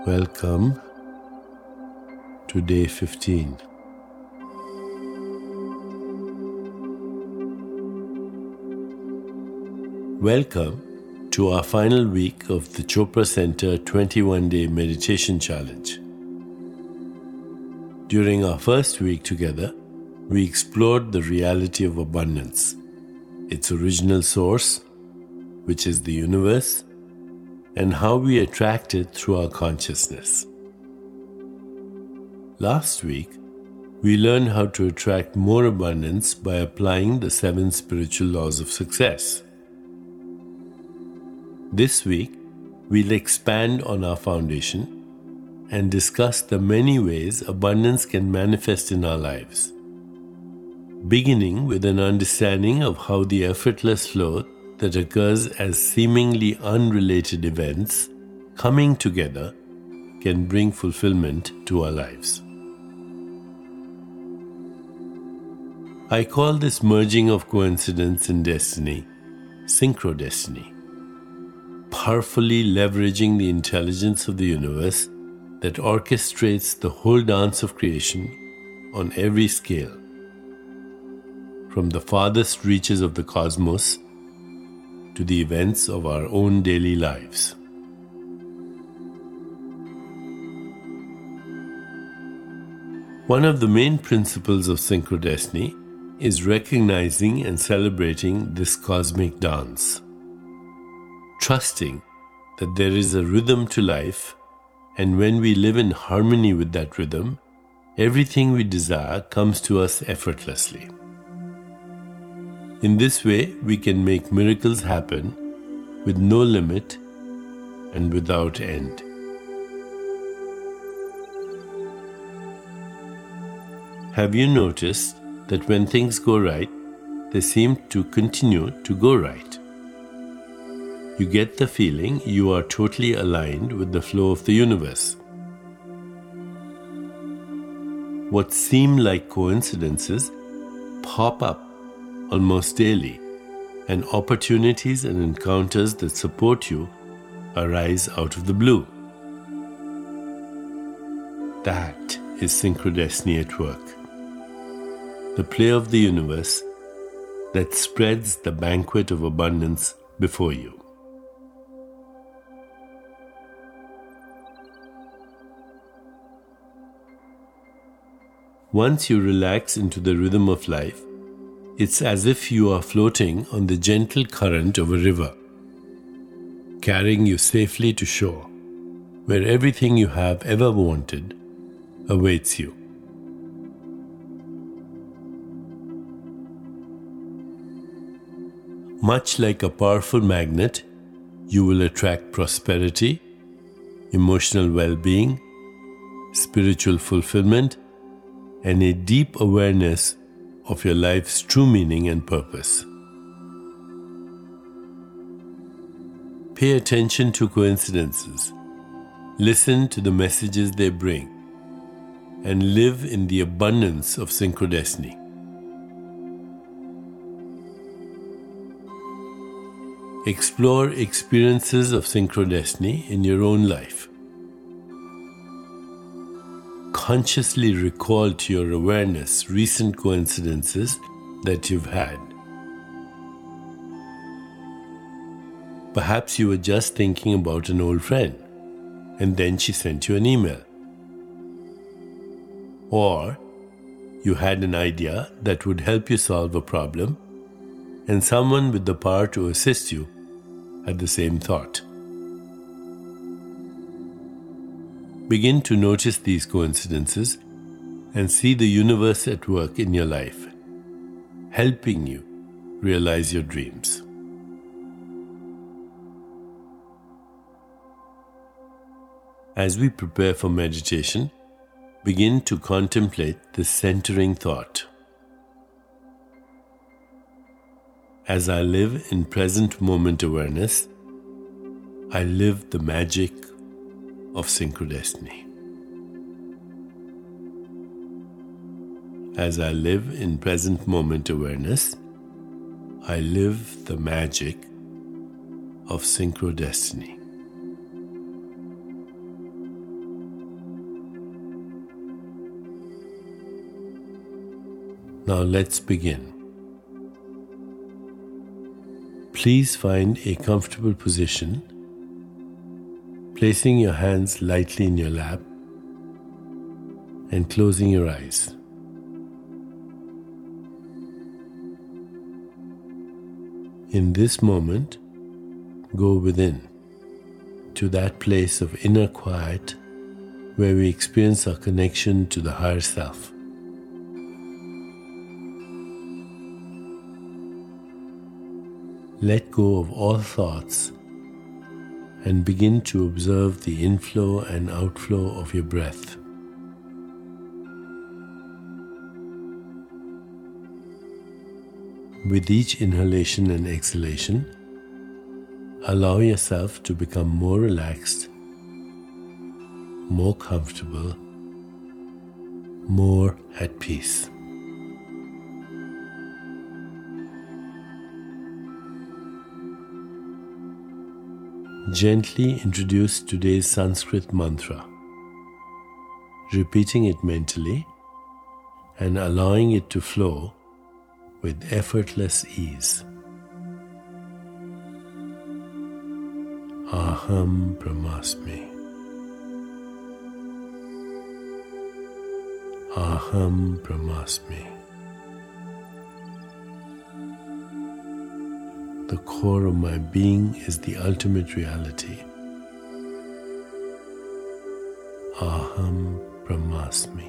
Welcome to day 15. Welcome to our final week of the Chopra Center 21-day meditation challenge. During our first week together, we explored the reality of abundance, its original source, which is the universe, and how we attract it through our consciousness. Last week, we learned how to attract more abundance by applying the 7 spiritual laws of success. This week, we'll expand on our foundation and discuss the many ways abundance can manifest in our lives, beginning with an understanding of how the effortless flow that occurs as seemingly unrelated events coming together can bring fulfillment to our lives. I call this merging of coincidence and destiny synchrodestiny, powerfully leveraging the intelligence of the universe that orchestrates the whole dance of creation on every scale, from the farthest reaches of the cosmos to the events of our own daily lives. One of the main principles of synchrodestiny is recognizing and celebrating this cosmic dance, trusting that there is a rhythm to life, and when we live in harmony with that rhythm, everything we desire comes to us effortlessly. In this way, we can make miracles happen with no limit and without end. Have you noticed that when things go right, they seem to continue to go right? You get the feeling you are totally aligned with the flow of the universe. What seem like coincidences pop up almost daily, and opportunities and encounters that support you arise out of the blue. That is synchrodestiny at work, the play of the universe that spreads the banquet of abundance before you. Once you relax into the rhythm of life, it's as if you are floating on the gentle current of a river, carrying you safely to shore, where everything you have ever wanted awaits you. Much like a powerful magnet, you will attract prosperity, emotional well-being, spiritual fulfillment, and a deep awareness of your life's true meaning and purpose. Pay attention to coincidences, listen to the messages they bring, and live in the abundance of synchrodestiny. Explore experiences of synchrodestiny in your own life. Consciously recall to your awareness recent coincidences that you've had. Perhaps you were just thinking about an old friend, and then she sent you an email. Or you had an idea that would help you solve a problem, and someone with the power to assist you had the same thought. Begin to notice these coincidences and see the universe at work in your life, helping you realize your dreams. As we prepare for meditation, begin to contemplate the centering thought. As I live in present moment awareness, I live the magic of synchrodestiny. As I live in present moment awareness, I live the magic of synchrodestiny. Now let's begin. Please find a comfortable position, placing your hands lightly in your lap and closing your eyes. In this moment, go within to that place of inner quiet where we experience our connection to the higher self. Let go of all thoughts and begin to observe the inflow and outflow of your breath. With each inhalation and exhalation, allow yourself to become more relaxed, more comfortable, more at peace. Gently introduce today's Sanskrit mantra, repeating it mentally and allowing it to flow with effortless ease. Aham Brahmasmi. Aham Brahmasmi. The core of my being is the ultimate reality. Aham Brahmasmi.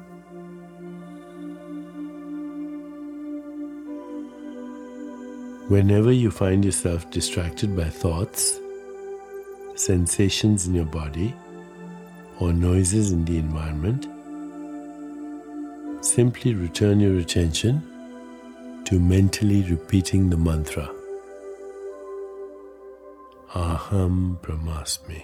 Whenever you find yourself distracted by thoughts, sensations in your body, or noises in the environment, simply return your attention to mentally repeating the mantra. Aham Brahmasmi.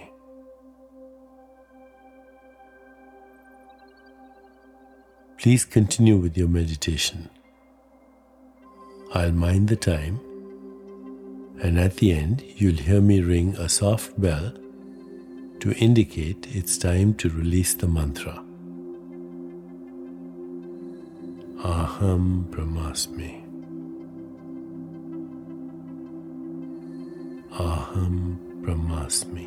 Please continue with your meditation. I'll mind the time, and at the end you'll hear me ring a soft bell to indicate it's time to release the mantra. Aham Brahmasmi. Aham Brahmasmi.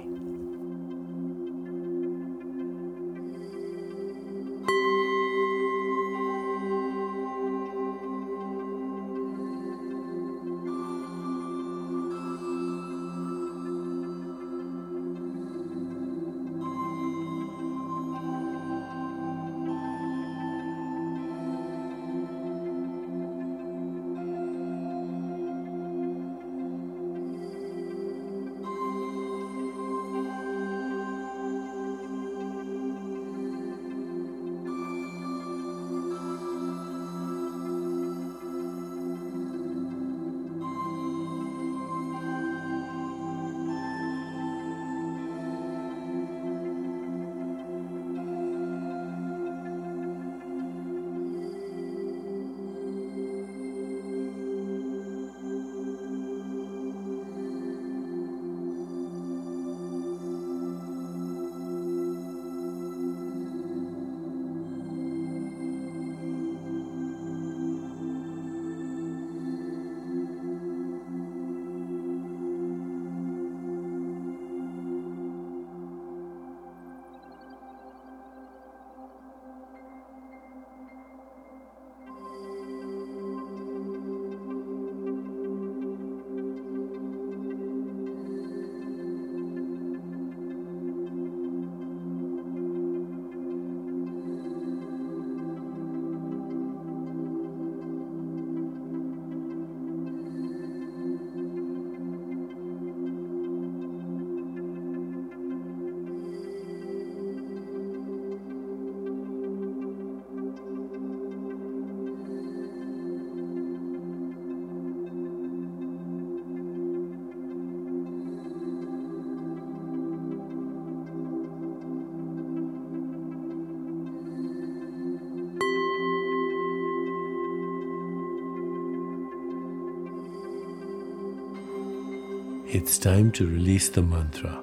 It's time to release the mantra.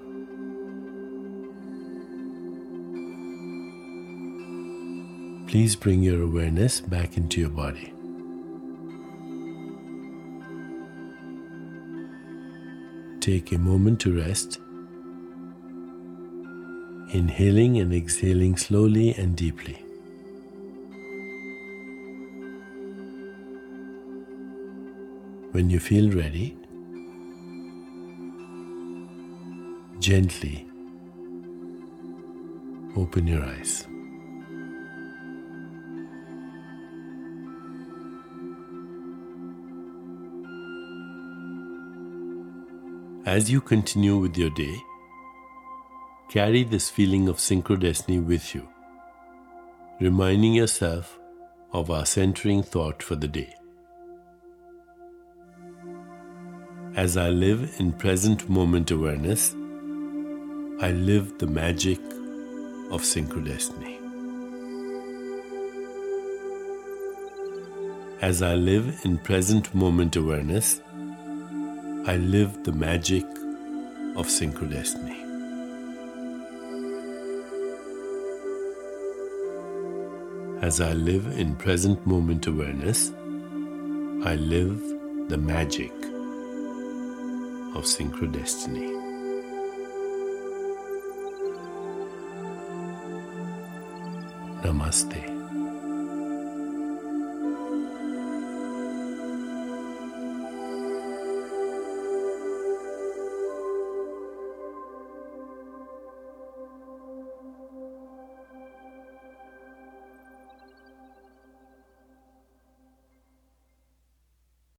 Please bring your awareness back into your body. take a moment to rest, inhaling and exhaling slowly and deeply. When you feel ready, gently open your eyes. As you continue with your day, carry this feeling of synchrodestiny with you, reminding yourself of our centering thought for the day. As I live in present moment awareness, I live the magic of synchrodestiny. As I live in present moment awareness, I live the magic of synchrodestiny. As I live in present moment awareness, I live the magic of synchrodestiny. Namaste.